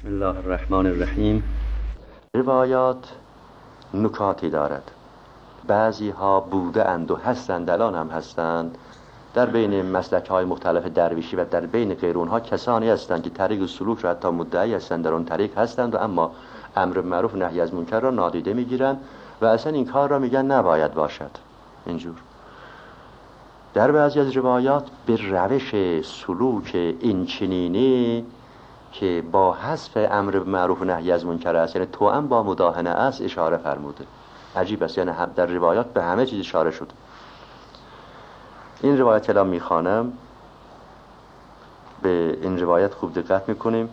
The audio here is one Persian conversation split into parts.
بسم الله الرحمن الرحیم. روایات نکاتی دارد. بعضی ها بوده اند و هستند، الان هم هستند. در بین مسلک های مختلف درویشی و در بین غیر اونها کسانی هستند که طریق سلوک را حتی مدعی هستند در اون طریق هستند و اما امر معروف نهی از منکر را نادیده میگیرند و اصلا این کار را میگن نباید باشد. اینجور در بعضی از روایات به روش سلوک اینچنینی که با حذف امر معروف و نهی از منکر است، یعنی توأم با مداهنه است، اشاره فرموده. عجیب است، یعنی در روایات به همه چیز اشاره شد. این روایت الان میخوانم، به این روایت خوب دقت میکنیم.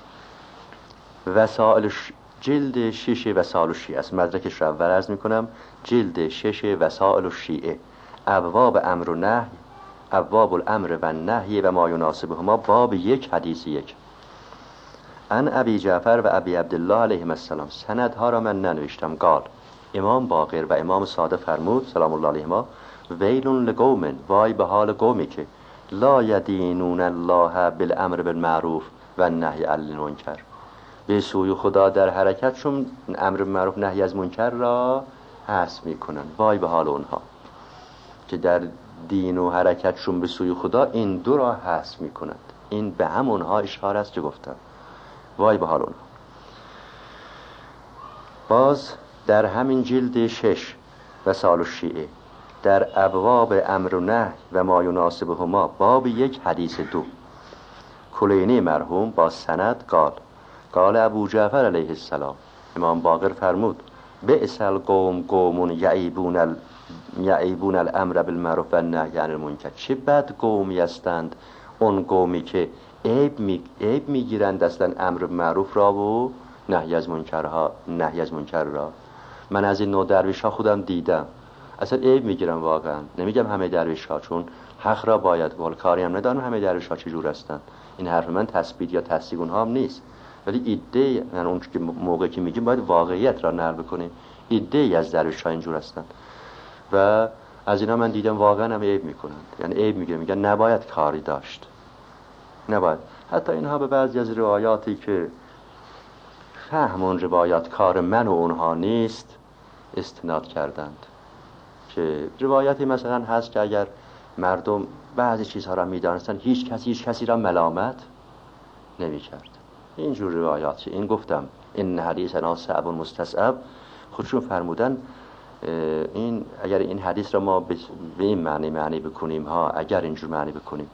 وسائل جلد 6 وسائل الشیعه است. مدرکش را اول عرض میکنم. جلد 6 وسائل الشیعه، ابواب امر و نهی، ابواب الامر و نهی و ما یناسبهما، باب 1 حدیث 1. ان ابی جعفر و ابی عبدالله علیهم السلام. سندها را من ننوشتم. قال امام باقر و امام صادق فرمود سلام الله علیهما: ویل لقوم، وای به حال قومی که لا یدینون الله بالامر بالمعروف و النهی عن المنکر، به سوی خدا در حرکتشون امر معروف نهی از منکر را حذف میکنن. وای به حال اونها که در دین و حرکتشون به سوی خدا این دو را حذف میکنند. این به همونها اشاره است که گفتم. وای به حال اونها. باز در همین جلد 6 وسائل الشیعه، در ابواب امر و نهی و ما یناسبهما، باب 1 حدیث 2، کلینی مرحوم با سند قال قال ابو جعفر علیه السلام، امام باقر فرمود: بئس القوم قوم یعیبون الامر بالمعروف و النهی عن المنکر. چه بد قومی هستند اون قومی که عیب میگیرند اصلا امر معروف را و نهی از منکر را. من از این نوع درویش ها خودم دیدم، اصلا عیب میگیرم واقعا. نمیگم همه درویش ها، چون حق را باید گفت، کاری هم ندارم همه درویش ها چجور هستند. این حرف من تثبیت یا تصدیق اونها هم نیست، ولی ایده، یعنی اون که موقعی که میگیم باید واقعیت را نقل بکنیم. ایده ای از درویش ها اینجور هستند و از اینا من دیدم واقعا هم عیب میکنند، یعنی عیب میگن نباید کاری داشت، نباید. حتی اینها به بعضی از روایاتی که فهم اون روایات کار من و اونها نیست استناد کردند، که روایتی مثلا هست که اگر مردم بعضی چیزها را میدانستند هیچ کسی را ملامت نمی کرد. اینجور روایات، این گفتم این حدیث انا صعب مستصعب، خودشون فرمودن این اگر این حدیث را ما به این معنی بکنیم اگر اینجور معنی بکنیم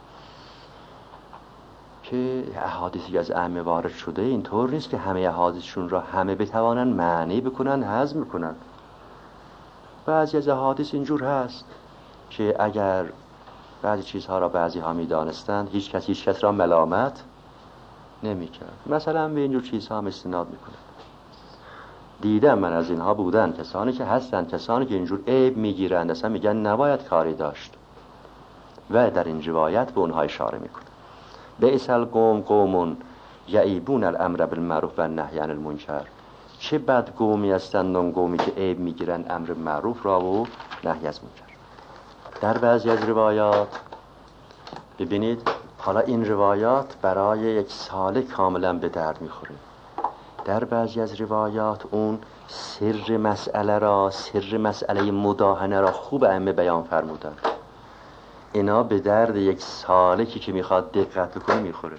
که احادیثی از ائمه وارد شده، اینطور نیست که همه احادیثشون را همه بتوانن معنی بکنن، هضم بکنن. بعضی از احادیث اینجور هست که اگر بعضی چیزها را بعضی ها می دانستند هیچ کس را ملامت نمی کرد. مثلا به اینجور چیزها هم استناد می کنند. دیدم من از اینها بودن کسانی که هستند، کسانی که اینجور عیب می گیرند، اصلا میگن نباید کاری داشت و در این روایت به اونها اشاره می کنند. بئس القوم قوم یعیبون الامر بالمعروف و النهی عن المنکر. چه بد قومی هستند اون قومی که عیب میگیرند امر معروف را و نهی از منکر. در بعضی از روایات ببینید، حالا این روایات برای یک سالک کاملا به درد میخوره. در بعضی از روایات اون سر مسئله مداهنه را خوب ائمه بیان فرمودند. اینا به درد یک سالکی که میخواد دقت کنه میخوره.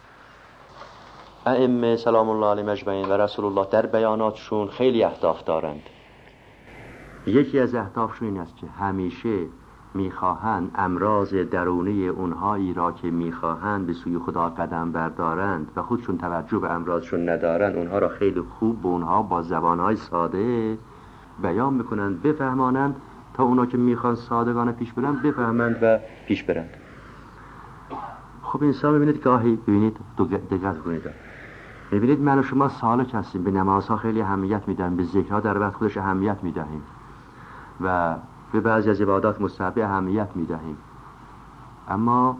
ائمه سلام الله علیهم اجمعین و رسول الله در بیاناتشون خیلی اهداف دارند. یکی از اهدافشون این است که همیشه میخواهند امراض درونی اونهایی را که میخواهند به سوی خدا قدم بردارند و خودشون توجه به امراضشون ندارند، اونها را خیلی خوب به اونها با زبانهای ساده بیان میکنند، بفهمانند تا اونا که میخوان صادقانه پیش برند بفهمند و پیش برند. خب انسان ببینید گاهی ببینید دقت کنید، ببینید من و شما سالک هستیم، به نمازها خیلی اهمیت میدیم، به ذکرها در وقت خودش اهمیت میدهیم و به بعضی از عبادات مستحبه اهمیت میدهیم، اما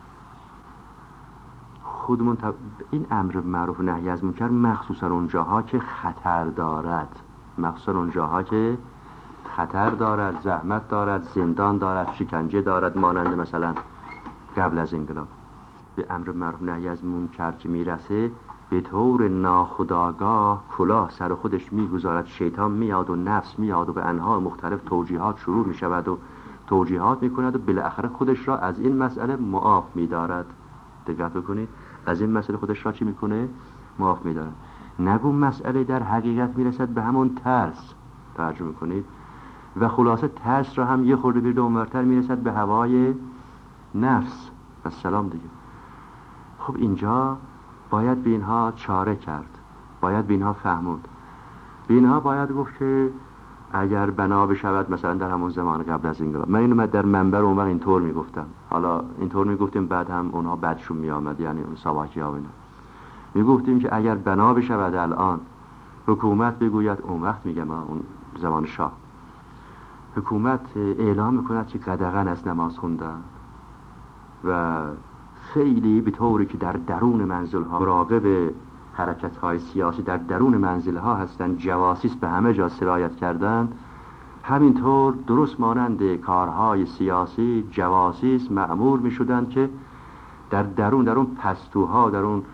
خودمون این امر معروف و نهی از منکر مخصوصا اونجاها که خطر دارد، زحمت دارد، زندان دارد، شکنجه دارد، مانند مثلا قبل از انقلاب، به امر معروف نهی از منکر که میرسه به طور ناخودآگاه کلاه سر خودش میگذارد، شیطان میاد و نفس میاد و به انواع مختلف توجیهات شروع میشود و توجیهات میکند و بالاخره خودش را از این مسئله معاف میدارد. دقت بکنید، از این مسئله خودش را چی میکنه؟ معاف میدارد. نگو مسئله در حقیقت میرسد به همون ترس، ترجمه کنید، و خلاصه ترس را هم یه خورده بیرد اونورتر میرسد به هوای نفس و سلام دیگه. خب اینجا باید به اینها چاره کرد، باید به اینها فهموند، به اینها باید گفت که اگر بنا بشود مثلا در همون زمان قبل از انقلاب، من اینو در منبر اون وقت اینطور میگفتم، حالا اینطور میگفتیم بعد هم اونها بدشون میآمد، یعنی اون ساواکی ها اینا میگفتیم که اگر بنا بشود الان حکومت بگوید، اون وقت میگم اون زمان شاه، حکومت اعلام میکند که قدغن از نماز خوندن و خیلی به طوری که در درون منزل ها مراقب حرکت های سیاسی در درون منزل ها هستند، جواسیس به همه جا سرایت کردن، همینطور درست مانند کارهای سیاسی جواسیس مأمور می شدند که در درون پستوها،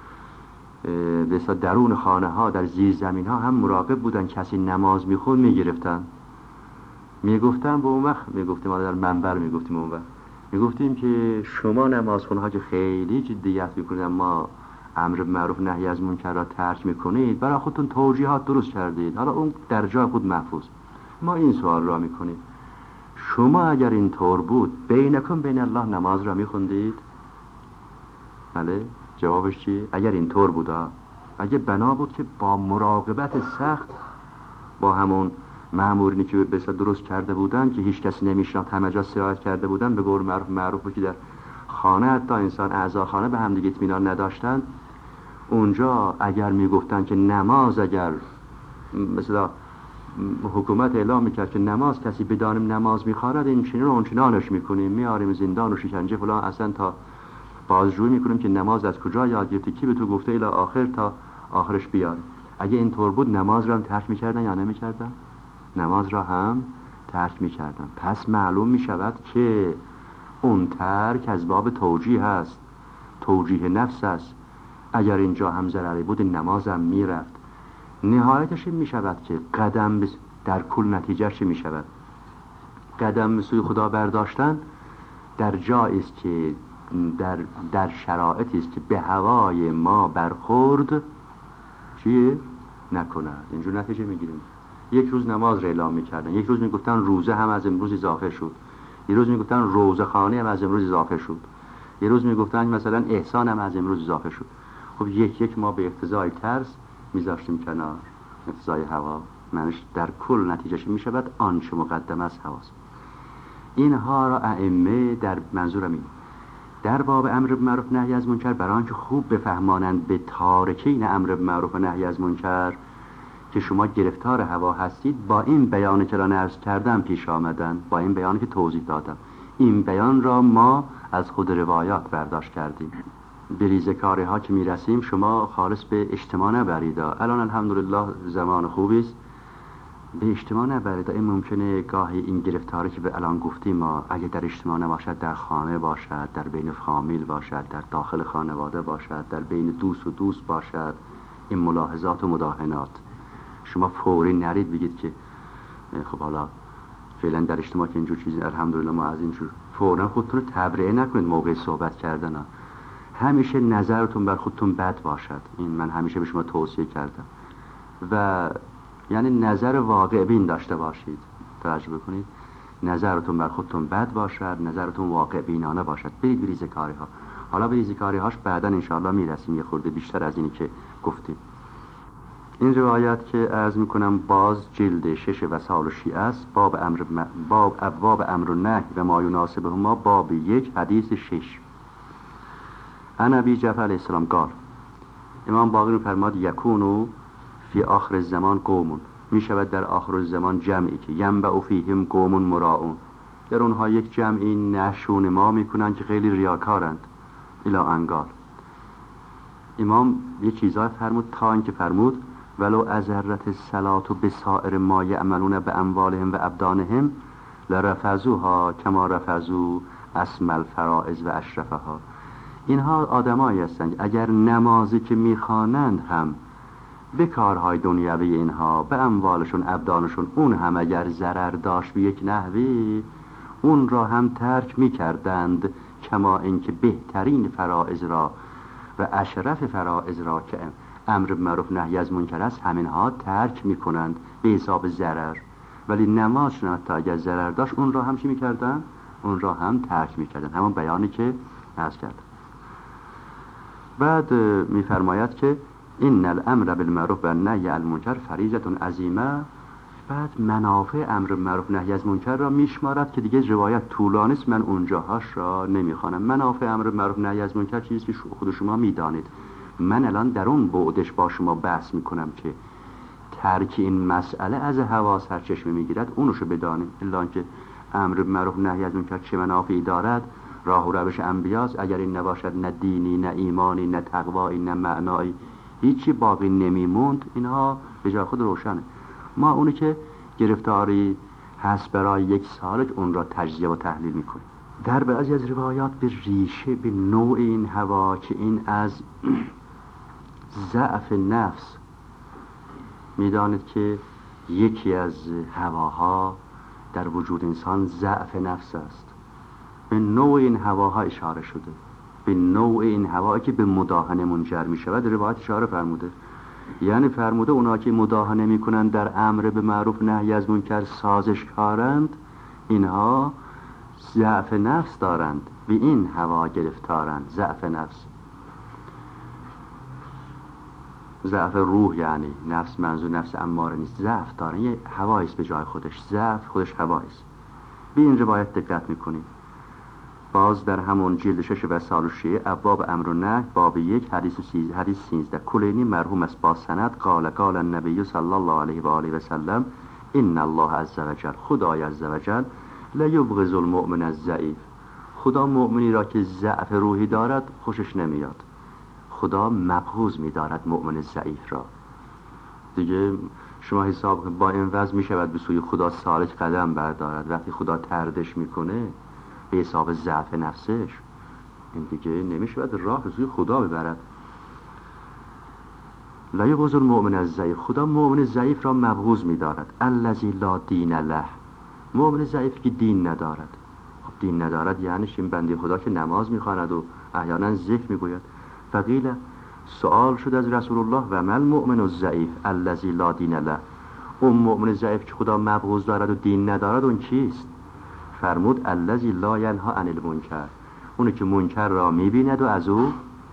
درون خانه ها، در زیر زمین ها هم مراقب بودن، کسی نماز می خون می گرفتن. می گفتم به اون وقت، می گفتیم در منبر، می گفتیم اون وقت، می گفتیم که شما نمازخونه ها که خیلی جدیت می کنید، اما امر معروف نهی از منکر را ترک میکنید، برای خودتون توجیهات درست کردید، حالا اون در جای خود محفوظ. ما این سوال را میکنیم، شما اگر این طور بود بینکم بین الله نماز را میخوندید؟ بله، جوابش چیه؟ اگر این طور بود، اگه بنا بود که با مراقبت سخت با همون مأمورینی که بسیار درست کرده بودن که هیچ کسی نمیشناخت، همه جا سرایت کرده بودن، به قول معروف که در خانه حتی انسان اعضا خانه به هم دیگه اطمینان نداشتن، اونجا اگر میگفتن که نماز، اگر مثلا حکومت اعلام میکرد که نماز کسی بدانیم نماز میخواند، این چنین و اون چنانش میکنیم، میاریم زندان و شکنجه فلان، اصلا تا بازجویی میکنیم که نماز از کجا یاد گرفتی، کی به تو گفته، الی آخر تا آخرش بیاریم. اگه اینطور بود نماز را هم ترک میکردن یا نمیکردن؟ نماز را هم ترک میکردن. پس معلوم میشود که اون ترک از باب توجیه هست، توجیه نفس است. اگر اینجا هم ضرری بود نمازم میرفت. نهایتش این میشود که قدم در کل نتیجهش میشود قدم به سوی خدا برداشتن در جایی است که در شرایطی است که به هوای ما برخورد چیه نکند. اینجور نتیجه میگیریم. یک روز نماز را اعلام میکردن، یک روز میگفتن روزه هم از امروز اضافه شد، یه روز میگفتن روزه خانه هم از امروز اضافه شد، یه روز میگفتن مثلا احسان هم از امروز اضافه شد. خب یک ما به اقتضای ترس میذاشتیم کنار، اقتضای هوا، معنیش در کل نتیجهش میشود آنچه مقدم از هواست. اینها را ائمه در منظورم این در باب امر بالمعروف نهی از منکر، برای آنکه خوب بفهمانند به تارکین امر بالمعروف و نهی از منکر که شما گرفتار هوا هستید، با این بیانی که را عرض کردم پیش آمدن، با این بیانی که توضیح دادم. این بیان را ما از خود روایات برداشت کردیم. به ریزکاری ها که میرسیم شما خالص به اجتماع نبرید. الان الحمدلله زمان خوبی است، به اجتماع نبرید. این ممکنه گاهی این گرفتاری که به الان گفتیم ما اگه در اجتماع نباشد، در خانه باشد، در بین فامیل باشد، در داخل خانواده باشد، در بین دوست و دوست باشد، این ملاحظات و مداهنات شما فوری نرید بگید که خب حالا فعلا در اجتماع که اینجور چیزی الحمدلله ما از اینجور، فوراً خودتون رو تبرئه نکنید موقع صحبت کردن. همیشه نظرتون بر خودتون بد باشد. این من همیشه به شما توصیه کردم و یعنی نظر واقع بین داشته باشید. توجه بکنید، نظرتون بر خودتون بد باشد، نظرتون واقع بینانه باشد. برید بریز کاری ها. حالا بریز کاری هاش بعداً انشاءالله میرسیم یه خورده بیشتر از اینی که گفتیم. این روایت که عرض میکنم باز جلد 6 وسائل شیعه است، باب ابواب امر و نهی و ما یناسبهما، باب 1 حدیث 6. عن ابی جعفر علیه السلام قال، امام باقر فرماد یکونو فی آخر الزمان قوم، می شود در آخر الزمان جمعی که ینبع فیهم قوم مراؤون، در اونها یک جمعی نشون ما میکنن که خیلی ریاکارند. الی انگال امام یه چیزای فرمود تا اینکه فرمود ولو ازرت الصلاة بسائر ما یعملون به اموالهم و ابدانهم لرفضوها کما رفضوا اسم الفرائض و اشرفها. اینها آدمایی هستند اگر نمازی که میخوانند هم به کارهای دنیوی اینها، به اموالشون، ابدانشون، اون هم اگر ضرر داشت به یک نحوی، اون را هم ترک میکردند، کما اینکه بهترین فرائض را و اشرف فرائض را که امر معروف نهی از منکر است همینها ترک میکنند به حساب ضرر. ولی نمازشون حتی اگر ضرر داشت اون را هم چی میکردن؟ اون را هم ترک میکردن، همون بیانی که عرض کردم. بعد میفرماید که این الامر بالمعروف و نهی عن المنکر فریضه عظیمه. بعد منافع امر معروف نهی از منکر را میشمارد که دیگه روایت طولانی است، من اونجاهاش را نمیخوانم. منافع امر معروف نهی از منکر چیزی که خود شما میدانید. من الان در اون بعدش با شما بحث میکنم که ترک این مسئله از هوا سرچشمه میگیرد، اونشو بدانیم. الا که امر معروف نهی از منکر چه منافعی دارد، راه و روش انبیاست. اگر این نباشد نه دینی، نه ایمانی، نه تقوایی، نه معنایی، هیچی باقی نمیموند. اینها به جای خود روشنه. ما اونی که گرفتاری هست برای یک سالک اون را تجزیه و تحلیل میکنیم. در بعضی از روایات به ریشه، به نوع این هوا که این از ضعف نفس، میدانید که یکی از هواها در وجود انسان ضعف نفس است. به نوع این هواها اشاره شده، به نوع این هوا که به مداهنه منجر می شود. روایت اشاره فرموده، یعنی فرموده اونا که مداهنه می کنند در امر به معروف نهی از منکر سازشکارند، اینها ضعف نفس دارند، به این هوا گرفتارند. ضعف نفس، ضعف روح، یعنی نفس منظور نفس اماره نیست، ضعف دارن، یه هوایست به جای خودش، ضعف خودش هوایست. به این روایت دقت میکنید. باز در همون جلد 6 وسائل الشیعه ابواب امر و نهی باب 1 حدیث 13 کلینی مرحوم است با سند قال النبی صلی الله علیه و آله و سلم ان الله عز وجل، خدای عز وجل لا یبغض المؤمن الضعیف، خدا مؤمنی را که ضعف روحی دارد خوشش نمیاد. خدا مبغوض می‌دارد مؤمن ضعیف را. دیگه شما حساب با این وضع می‌شود به سوی خدا سالک قدم بردارد. وقتی خدا طردش میکنه به حساب ضعف نفسش، این دیگه نمی‌شود راه به سوی خدا ببرد. لا یبغض المؤمن الضعیف، خدا مؤمن ضعیف را مبغوض می‌دارد. الذی لا دین له، مؤمن ضعیف که دین ندارد. خب دین ندارد یعنی این بنده خدا که نماز می‌خواند و احیانا ذکر می‌گوید. فقیل، سوال شد از رسول الله و مل مؤمن الضعیف الذی لا دین له، اون مؤمن ضعیف که خدا مبغوض دارد و دین ندارد اون چیست؟ فرمود الذی لا ینها عن المنکر، اونی که منکر را میبیند و از او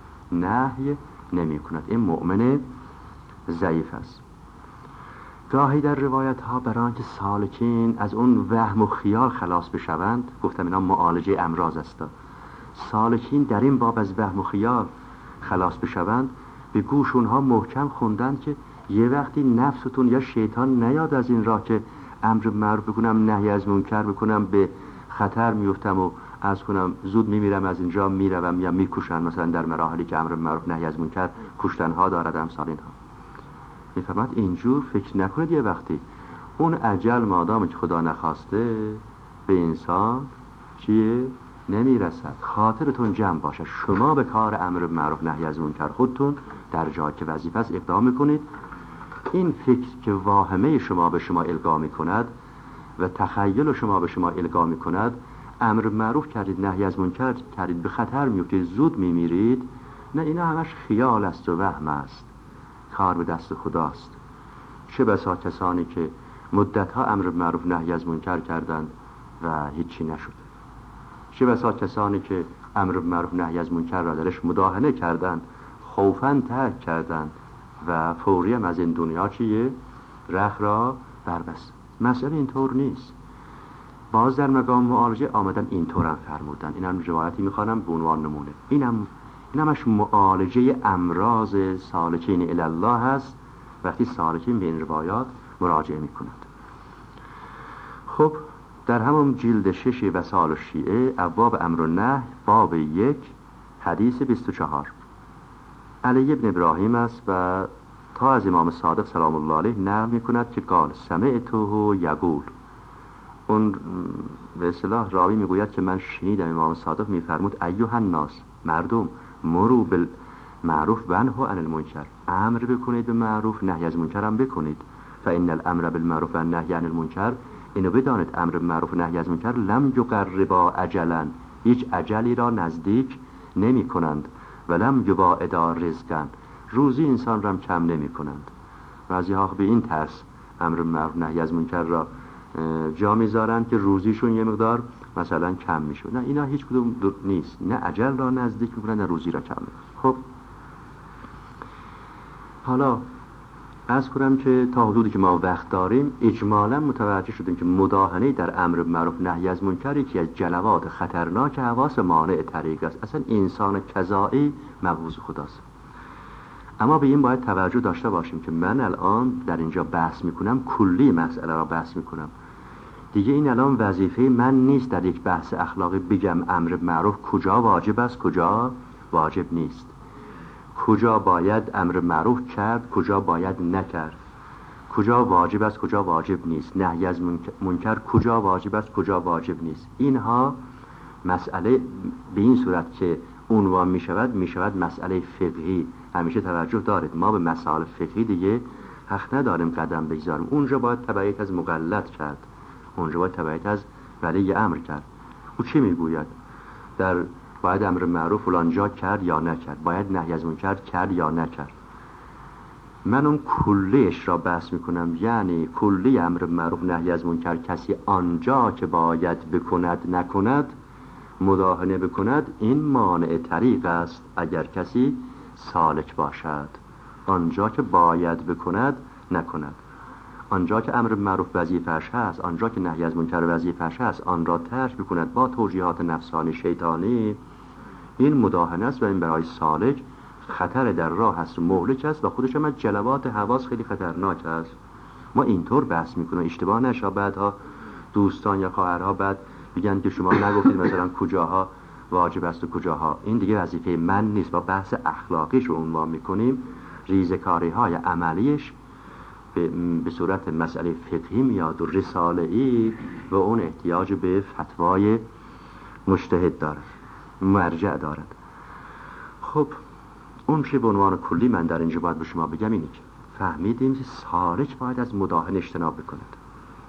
نهی نمی کند، این مؤمن ضعیف است. گاهی در روایت ها برای آنکه سالکین از اون وهم و خیال خلاص بشوند، گفتم اینا معالجه امراض است، سالکین در این باب از وهم و خیال خلاص بشوند به گوش اونها محکم خوندن که یه وقتی نفستون یا شیطان نیاد از این راه که امر معروف بکنم نهی از منکر بکنم به خطر میفتم و از کنم زود میمیرم از اینجا میروم یا میکشن، مثلا در مراحلی که امر معروف نهی از منکر کشتنها دارد امثال اینها. میفهمد اینجور فکر نکنید یه وقتی اون اجل مادام که خدا نخواسته به انسان چیه نمیرسد. خاطرتون جمع باشه، شما به کار امر معروف نهی از منکر خودتون در جایی که وظیفه است اقدام میکنید. این فکر که واهمه شما به شما القا میکند و تخیل شما به شما القا میکند امر معروف کردید نهی از منکر کردید به خطر میفتید زود میمیرید، نه، اینا همش خیال است و وهم است، کار به دست خداست. چه بسا کسانی که مدتها امر معروف نهی از منکر کردند و هیچی نشد، چه بسا کسانی که امر معروف نهی از منکر را درش مداهنه کردند، خوفاً ترک کردند و فوری هم از این دنیا چیه رخ را بربست. مسئله اینطور نیست. باز در مقام معالجه آمدن اینطور هم فرمودن. این هم روایتی میخوانم به عنوان نمونه. این همش معالجه امراض سالکین الی الله هست وقتی سالکین به این روایات مراجعه میکنند. خب در همون جلد 6 وسائل الشیعه ابواب امر و نهی باب 1 حدیث 24 علی ابن ابراهیم است و تا از امام صادق سلام الله علیه نقل میکند که قال سمعته یقول، اون به اصطلاح راوی میگوید که من شنیدم امام صادق میفرمود ایها الناس، مردم مرو بالمعروف و انهوا عن المنکر، امر بکنید به معروف، نهی از منکر هم بکنید. فان الامر بالمعروف و النهی عن المنکر، اینو بدانید امر به معروف و نهی از منکر لم یقربا اجلا، هیچ اجلی را نزدیک نمی کنند، و لم یباعدا رزقا، روزی انسان را هم کم نمی کنند. بعضی ها به این ترس امر به معروف نهی از منکر را جا میذارند که روزیشون یه مقدار مثلا کم میشه. نه، اینا هیچ کدوم نیست، نه اجل را نزدیک میکنن نه روزی را کم میکنن. خب حالا عرض کنم که تا حدودی که ما وقت داریم اجمالا متوجه شدیم که مداهنه در امر بالمعروف نهی از منکر یکی از جلوات خطرناک حواس مانع طریق است. اصلا انسان کذایی مبغوض خداست. اما به این باید توجه داشته باشیم که من الان در اینجا بحث میکنم، کلی مسئله را بحث میکنم دیگه. این الان وظیفه من نیست در یک بحث اخلاقی بگم امر معروف کجا واجب است کجا واجب نیست، کجا باید امر معروف کرد کجا باید نکرد، کجا واجب است کجا واجب نیست، نهی از منکر کجا واجب است کجا واجب نیست. اینها مسئله به این صورت که عنوان میشود مسئله فقهی. همیشه توجه دارید ما به مسائل فقهی دیگه حق نداریم قدم بگذاریم. اونجا باید تبعیت از مقلد کرد، اونجا باید تبعیت از ولی امر کرد. او چی میگوید؟ باید امر معروف فلان جا کرد یا نکرد، باید نهی از منکر کرد یا نکرد. من اون کلیش را بحث میکنم، یعنی کلی امر معروف نهی از منکر کسی آنجا که باید بکند نکند، مداهنه بکند، این مانع طریق است اگر کسی سالک باشد. آنجا که باید بکند نکند، آنجا که امر معروف وظیفه‌اش هست، آنجا که نهی از منکر وظیفه‌اش هست، آن را ترک بکند با توجیهات نفسانی شیطانی، این مداهنه است و این برای سالک خطر در راه است و مهلک است و خودش هم جلوات حواس خیلی خطرناک است. ما اینطور بحث میکنیم اشتباه نشه بعدها دوستان یا خواهرها بعد بگن که شما نگفتید مثلا کجاها واجب است و کجاها. این دیگه وظیفه من نیست. با بحث اخلاقیش رو عنوان میکنیم، ریزکاری های عملیش به صورت مسئله فقهی میاد و رساله‌ای و اون احتیاج به فتوای مجتهد دارد، مرجع دارد. خب اون چه به عنوان کلی من در اینجا باید به شما بگم اینه که فهمیدیم که سالک باید از مداهنه اجتناب بکند.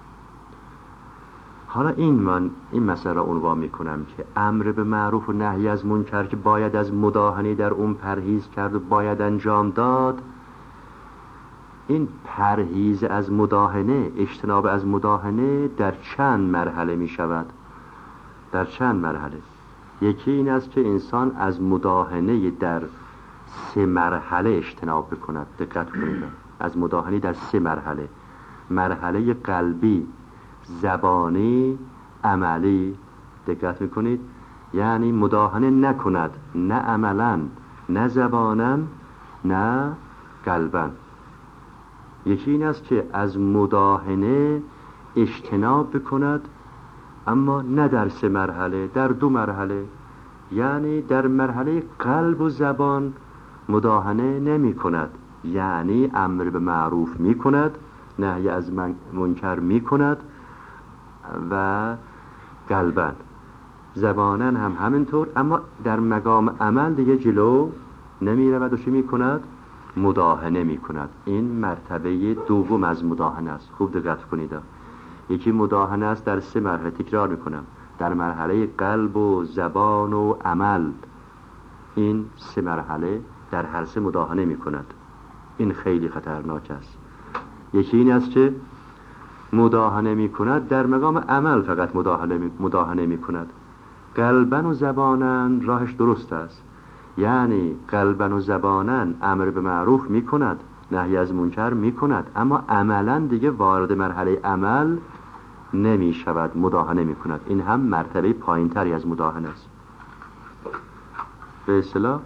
حالا این مسئله را عنوان میکنم که امر به معروف و نهی از منکر که باید از مداهنه در اون پرهیز کرد و باید انجام داد، این پرهیز از مداهنه، اجتناب از مداهنه در چند مرحله می شود؟ در چند مرحله؟ یکی این است که انسان از مداهنه در 3 مرحله اجتناب بکند. دقت کنید، از مداهنه در 3 مرحله: مرحله قلبی، زبانی، عملی. دقت میکنید؟ یعنی مداهنه نکند، نه عملا، نه زبانا، نه قلبا. یکی این است که از مداهنه اجتناب بکند، اما نه در 3 مرحله، در 2 مرحله. یعنی در مرحله قلب و زبان مداهنه نمی کند، یعنی امر به معروف می کند، نهی از منکر می کند و قلبا، زبانا هم همینطور، اما در مقام عمل دیگه جلو نمی رود و چی می کند؟ مداهنه می کند. این مرتبه دوم از مداهنه است. خوب دقت کنید. یکی مداهنه است در 3 مرحله، تکرار می کنم، در مرحله قلب و زبان و عمل. این 3 مرحله در هر 3 مداهنه می کند. این خیلی خطرناک است. یکی این است که مداهنه می کند در مقام عمل، فقط مداهنه می کند. قلبا و زبانا راهش درست است، یعنی قلبا و زبانا امر به معروف می کند، نهی از منکر می کند، اما عملا دیگه وارد مرحله عمل نمی شود، مداهنه می کند. این هم مرتبه پایین تری از مداهنه است. به اصطلاح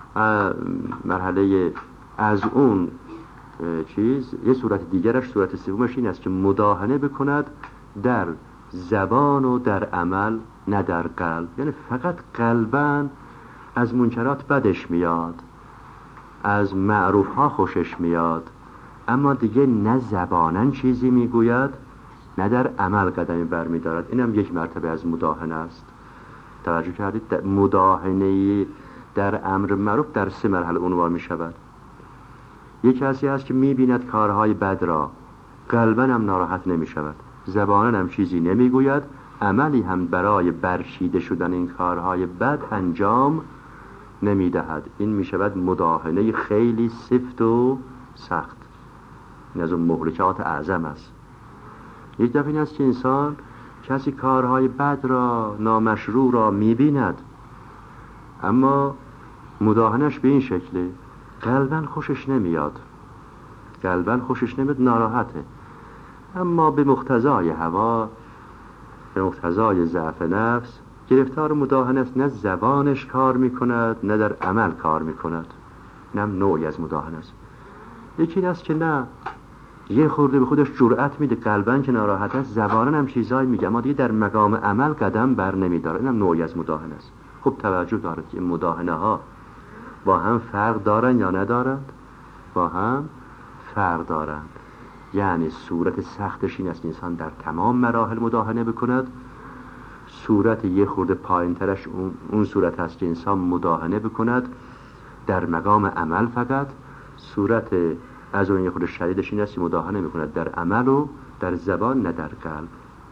مرحله از اون چیز، یه صورت دیگرش، صورت سومش این است که مداهنه بکند در زبان و در عمل، نه در قلب. یعنی فقط قلباً از منکرات بدش میاد، از معروف ها خوشش میاد، اما دیگه نه زباناً چیزی میگوید نه در عمل قدمی برمیدارد. اینم یک مرتبه از مداهنه است. توجه کردید؟ مداهنه در امر معروف در 3 مرحله عنوان می شود. یک کسی هست که می بیند کارهای بد را، قلباً هم ناراحت نمی شود، زباناً هم چیزی نمی گوید، عملی هم برای برچیده شدن این کارهای بد انجام نمی دهد. این می شود مداهنه خیلی سفت و سخت. این از اون مهلکات اعظم است. یک دفعه این است که انسان کسی کارهای بد را، نامشروع را می بیند، اما مداهنش به این شکله، قلباً خوشش نمیاد، ناراحته، اما به مقتضای هوا، به مقتضای ضعف نفس گرفتار مداهنه است. نه زبانش کار میکند، نه در عمل کار میکند. اینم نوعی از مداهنه است. یکی این است که نه، یه خورده به خودش جرأت میده، قلباً که ناراحت است، زباناً هم چیزایی میگه، اما دیگه در مقام عمل قدم بر نمیداره. اینم نوعی از مداهنه است. خب توجه دارد که این مداهنه ها با هم فرق دارن یا ندارند؟ با هم فرق دارند. یعنی صورت سختش این است که انسان در تمام مراحل مداهنه بکند. صورت یه خورده پایین ترش اون صورت هست که انسان مداهنه بکند در مقام عمل فقط. صورت از اون یه خورده شدیدش این است که مداهنه بکند در عمل و در زبان، نه در قلب.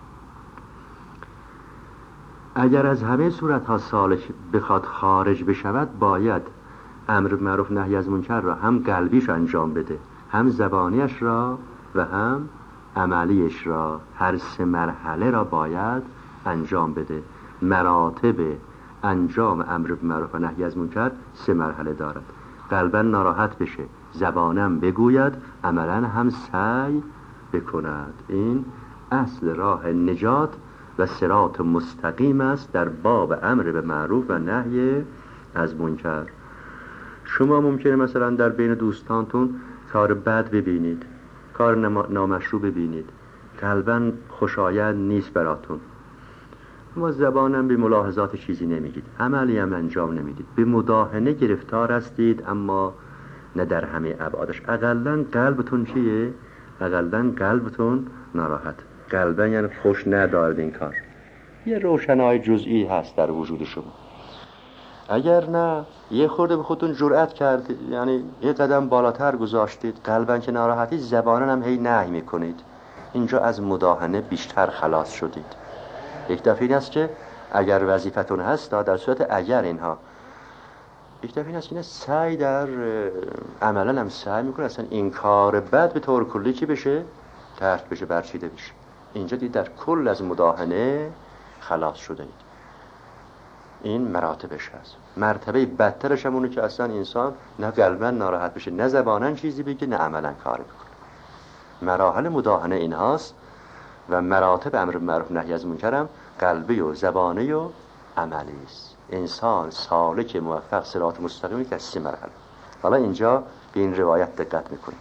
اگر از همه صورت ها سالک بخواد خارج بشود، باید امر معروف نهی از منکر را هم قلبیش انجام بده، هم زبانیش را و هم عملیش را. هر 3 مرحله را باید انجام بده. مراتب انجام امر معروف و نهی از منکر 3 مرحله دارد. قلباً ناراحت بشه، زبانم بگوید، عملاً هم سعی بکند. این اصل راه نجات و صراط مستقیم است در باب امر به معروف و نهی از منکر. شما ممکنه مثلا در بین دوستانتون کار بد ببینید، کار نامشروع ببینید، قلباً خوشایند نیست براتون، اما زبانم به ملاحظات چیزی نمیگید، عملی هم انجام نمیدید، به مداهنه گرفتار هستید، اما نه در همه ابعادش. اقلاً قلبتون چیه؟ اقلاً قلبتون ناراحت، قلباً یعنی خوش ندارد این کار. یه روشنای جزئی هست در وجود شما. اگر نه یه خورده به خودتون جرأت کردید، یعنی یه قدم بالاتر گذاشتید، قلباً که ناراحتی، زباناً هم هی نهی میکنید، اینجا از مداهنه بیشتر خلاص شدید. یک دفعه این است که اگر وظیفتون هست، در صورت اگر اینها، یک دفعه این است که سعی در عملاً هم سعی میکنه اصلا این کار بد به طور کلی چی بشه؟ ترک بشه، برچیده بشه. اینجا دید در کل از مداهنه خلاص شده اید. این مراتبش هست. مرتبه بدترش هم اونه که اصلا انسان نه قلباً ناراحت بشه، نه زباناً چیزی بگه، نه عملاً کار بکنه. مراحل مداهنه این هاست و مراتب امر معروف نهی از منکر هم قلبی و زبانی و عملی است. انسان سالک موفق صراط مستقیمی که از 3 مرحله. حالا اینجا به این روایت دقت میکنیم.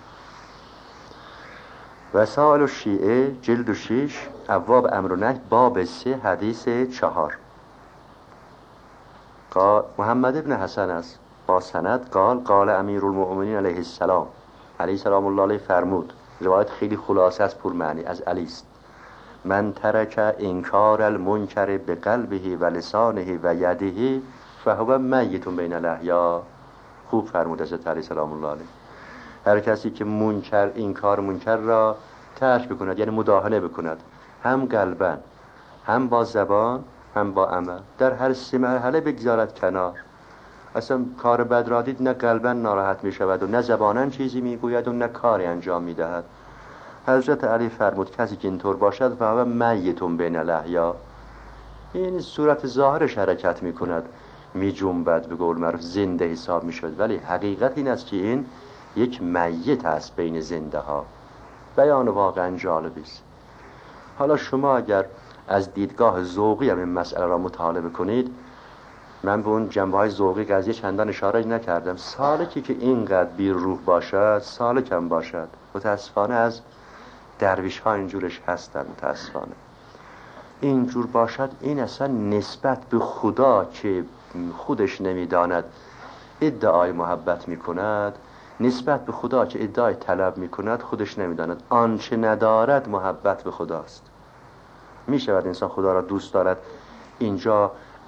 وسائل الشیعه جلد 6 ابواب امر و نهی باب 3 حدیث 4. محمد ابن حسن است با سند قال امیرالمؤمنین علیه السلام، علیه سلام الله علیه فرمود، روایت خیلی خلاصه است، پر معنی، از علی است: من ترک انکار المنکر بقلبه و لسانه و یده فهو میت بین الاحیا. خوب فرمود حضرت علی سلام الله علیه. هر کسی که انکار منکر را ترک بکند، یعنی مداهنه بکند، هم قلباً، هم با زبان، هم با عمل، در هر 3 مرحله بگذارد کنار، اصلا کار بد را دید، نه قلباً ناراحت می شود و نه زباناً چیزی می گوید و نه کاری انجام می دهد. حضرت علی فرمود کسی که اینطور باشد فهو میت بین الاحیا، این صورت ظاهرش حرکت می کند، می جنبد، به قول معروف زنده حساب می شود، ولی حقیقت این است که این یک میت است بین زنده ها. بیان واقعا جالبی است. حالا شما اگر از دیدگاه ذوقی هم این مسئله را مطالعه کنید، من به اون جنبه‌های ذوقی قضیه چندان اشاره نکردم. سالکی که اینقدر بی روح باشد، سالک هم باشد. متاسفانه از درویش ها اینجورش هستن، متاسفانه اینجور باشد، این اصلا نسبت به خدا که خودش نمیداند ادعای محبت میکند، نسبت به خدا که ادعای طلب میکند خودش نمیداند، آنچه ندارد محبت به خداست. میشود انسان خدا را دوست دارد، اینجا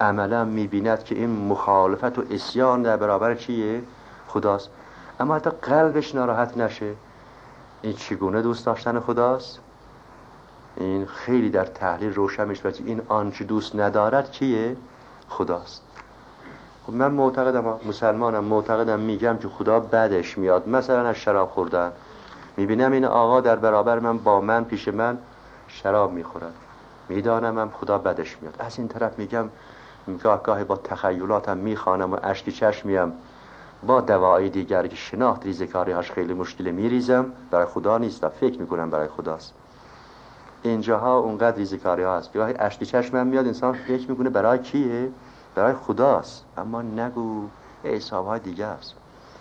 عملا میبیند که این مخالفت و عصیان در برابر چیه؟ خداست، اما حتی قلبش ناراحت نشه. این چگونه دوست داشتن خداست؟ این خیلی در تحلیل روشن میشه. این آنچه دوست ندارد چیه؟ خداست. خب من معتقدم، مسلمانم، معتقدم، میگم که خدا بدش میاد مثلا از شراب خوردن. میبینم این آقا در برابر من، با من، پیش من شراب میخورد، میدانم هم خدا بدش میاد. از این طرف میگم گاهی با تخیلاتم میخوانم و اشک چشمیم با دوایی دیگر که شناخت ریزکاری هاش خیلی مشکله میریزم. برای خدا نیست، فکر میکنم برای خداست. اینجاها اونقدر ریزکاری ها هست، گاهی اشک چشمم میاد، انسان فکر میکنه برای کیه؟ برای خداست، اما نگو حساب های دیگه است.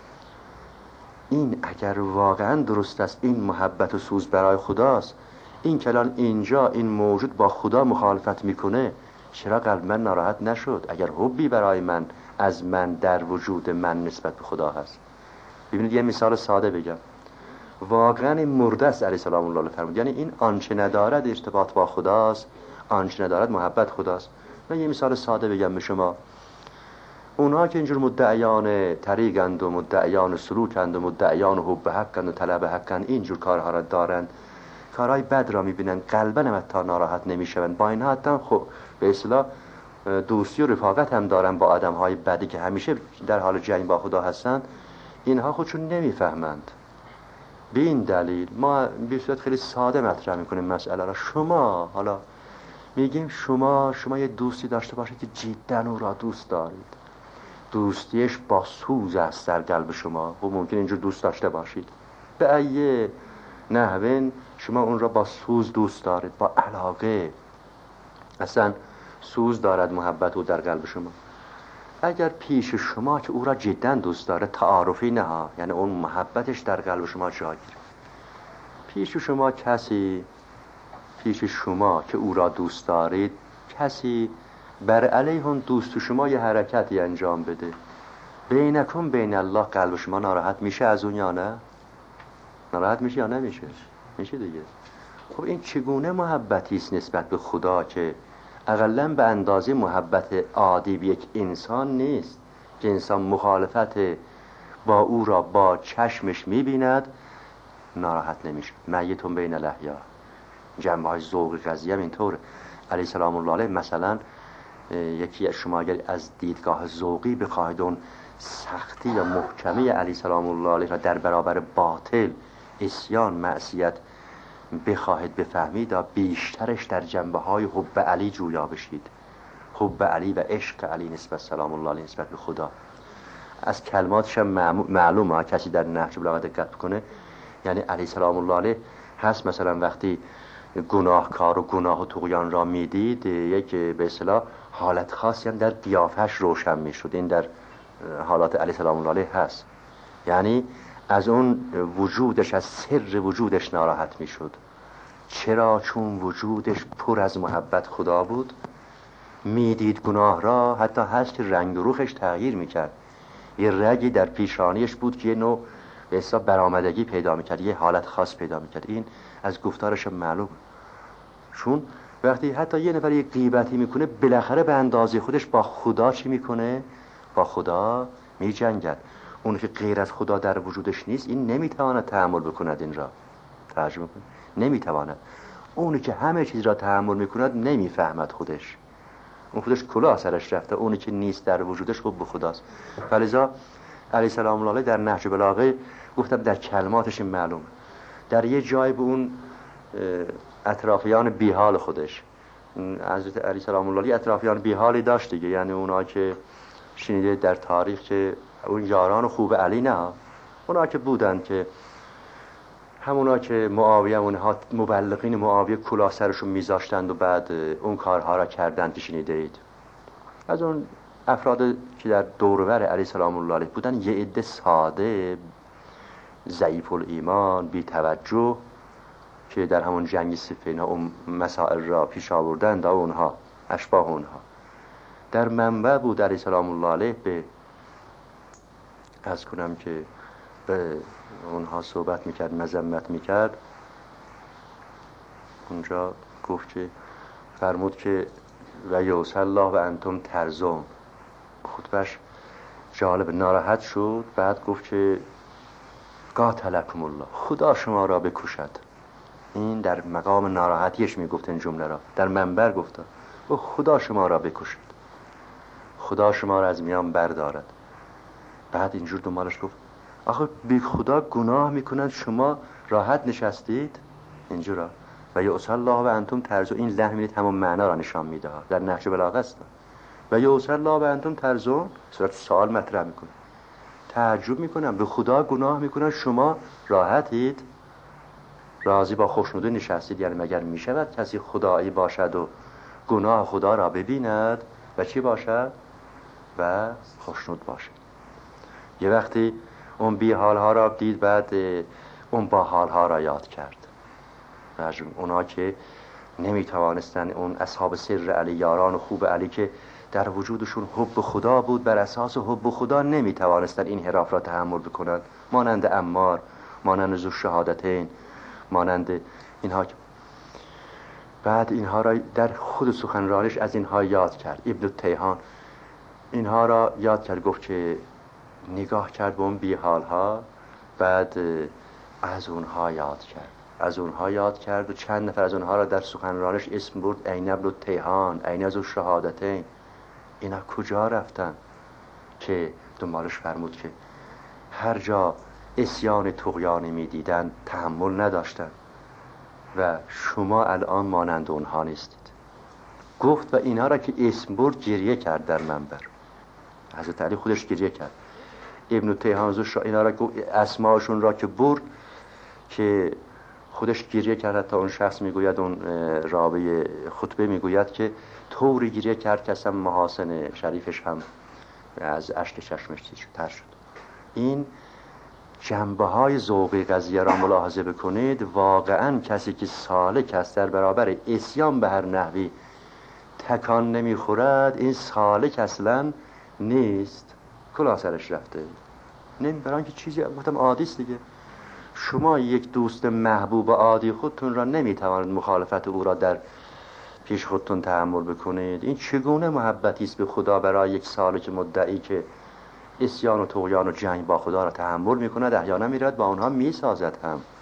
این اگر واقعا درست است، این محبت و سوز برای خداست، این کلان اینجا این موجود با خدا مخالفت میکنه، چرا قلب من ناراحت نشد؟ اگر حبی برای من از من در وجود من نسبت به خدا هست. ببینید یه مثال ساده بگم، واقعا این مرده است علیه السلام الله فرمود، یعنی این آنچه ندارد ارتباط با خداست، آنچه ندارد محبت خداست. من یه مثال ساده بگم به شما، اونها که اینجور مدعیان طریقند و مدعیان سلوکند و مدعیان حب حقند و طلب حقند، اینجور کارها را دارند، کارهای بد را میبینن، قلبا هم حتی ناراحت نمیشوند، با اینها حتی خب به اصطلاح دوستی و رفاقت هم دارن با آدمهای بدی که همیشه در حال جنگ با خدا هستند. اینها خودشون نمیفهمند. به این دلیل ما به صورت خیلی ساده مطرح میکنیم مسئله را. شما حالا میگیم شما یه دوستی داشته باشید که جدا او را دوست دارید، دوستیش با سوز است در قلب شما، و ممکن اینجور دوست داشته باشید. به ایه نحوین شما اون را با سوز دوست دارید، با علاقه، اصلا سوز دارد محبت او در قلب شما. اگر پیش شما که او را جدا دوست داره، تعارفی نه، یعنی اون محبتش در قلب شما جا گیره، پیش شما کسی، پیش شما که او را دوست دارید، کسی بر علیه اون دوست شما یه حرکتی انجام بده، بینکم بین الله، قلب شما ناراحت میشه از اون یا نه؟ ناراحت میشه یا نمیشه؟ میشه دیگه. خب این چگونه محبتی است نسبت به خدا که اقلاً به اندازه محبت عادی به یک انسان نیست، که انسان مخالفت با او را با چشمش میبیند ناراحت نمیشه. میتون بین الاحیا، جنبه های ذوق قضیه هم اینطوره. علیه السلام الله علیه مثلا یکی از شما اگر از دیدگاه ذوقی بخواهید اون سختی و محکمی علیه السلام الله علیه را در برابر باطل، عصیان، معصیت بخواهید بفهمید، بیشترش در جنبه های حب علی جویا بشید. حب علی و عشق علی نسبت سلام الله علیه نسبت به خدا. از کلماتش هم معلومه، کسی در نهج البلاغه دقت کنه، یعنی علیه السلام الله علیه هست مثلا وقتی گناهکار و گناه و طغیان را میدید، یک به اصطلاح حالت خاصی هم در قیافش روشن میشد. این در حالات علیه السلام الله علیه هست، یعنی از اون وجودش، از سر وجودش ناراحت میشد. چرا؟ چون وجودش پر از محبت خدا بود، میدید گناه را، حتی هست که رنگ و روخش تغییر میکرد، یه رگی در پیشانیش بود که یه نوع به حساب برآمدگی پیدا میکرد، یه حالت خاص پیدا میکرد. این از گفتارش معلوم، چون وقتی حتی یه نفر یه غیبتی میکنه، بالاخره به اندازه خودش با خدا چی میکنه؟ با خدا میجنگد. اون که غیر از خدا در وجودش نیست، این نمیتواند تحمل بکند. این را ترجمه کنید، نمیتواند. اونی که همه چیز را تحمل میکند نمیفهمد خودش، اون خودش کلاه سرش رفته. اونی که نیست در وجودش خب به خداست. فلذا علیه السلام الله علیه در نهج البلاغه گفتم در کلماتش معلوم، در یه جای به اون اطرافیان بیحال خودش، حضرت علیه السلام الله علیه اطرافیان بیحالی داشت دیگه، یعنی اونا که شنیده در تاریخ که اون یاران خوب علی نه، اونا که بودن که همونا که معاویه، اونها مبلغین معاویه کلاه سرشون میذاشتند و بعد اون کارها را کردند که شنیده اید. از اون افراد که در دورور علیه السلام الله علیه بودن، یه عده ساده، ضعیف الایمان، بی توجه، که در همون جنگ صفین اون مسائل را پیش آوردند، اونها اشباه اونها در منبع بود علیه السلام الله علیه به از کنم که به اونها صحبت میکرد، مذمت میکرد. اونجا گفت که فرمود که و یوصل الله و انتم ترزون. خطبهش جالب، ناراحت شد. بعد گفت که قاتلکم الله، خدا شما را بکشد. این در مقام ناراحتیش میگفت این جمله را، در منبر گفت و خدا شما را بکشد، خدا شما را از میان بردارد. بعد اینجور دنبالش گفت آخه بی خدا گناه میکنند، شما راحت نشستید اینجورا. و یوصل الله و انتم ترزون، این لحن میدید همون معنا را نشان میده، در نهج بلاغه است. و یوصل الله و انتم ترزون، صورت سوال مطرح میکنه، تعجب میکنم به خدا گناه میکنن، شما راحتید، راضی با خوشنودی نشستید. یعنی مگر میشود کسی خدایی باشد و گناه خدا را ببیند و چی باشد و خوشنود باشد؟ یه وقتی اون بی حالها را دید، بعد اون با حالها را یاد کرد. و اونا که نمیتوانستن، اون اصحاب سر علی، یاران خوب علی که در وجودشون حب خدا بود، بر اساس حب خدا نمیتوانستن این حراف را تحمل بکنند، مانند عمار، مانند ذو الشهادتین، مانند اینها. بعد اینها را در خود سخنرانیش از اینها یاد کرد. ابن التیهان اینها را یاد کرد، گفت که نگاه کرد به اون بیحالها، بعد از اونها یاد کرد، از اونها یاد کرد و چند نفر از اونها را در سخنرانش اسم برد، عین ابن التیهان، عین ذو الشهادتین. اینا کجا رفتن که دنبالش فرمود که هر جا عصیان طغیانی می‌دیدن تحمل نداشتن و شما الان مانند اونها نیستید. گفت و اینا را که اسم برد گریه کرد در منبر. حضرت علی خودش گریه کرد. ابن تیهان اینا را اسماشون را که برد که خودش گریه کرد. حتی اون شخص میگوید، اون راوی خطبه میگوید که طوری گریه کرد که اصلا محاسن شریفش هم از اشک چشمش تر شد. این جنبه های ذوقی قضیه را ملاحظه بکنید. واقعا کسی که سالک است در برابر عصیان به هر نحوی تکان نمیخورد، این سالک اصلا نیست، کلاه سرش رفته. برای که چیزی گفتم عادی است دیگه. شما یک دوست محبوب عادی خودتون را نمیتوانید مخالفت او را در پیش خودتون تحمل بکنید. این چگونه محبتی است به خدا برای یک سالک مدعی که عصیان و طغیان و جنگ با خدا را تحمل میکند، احیانا میرد با اونها میسازد هم.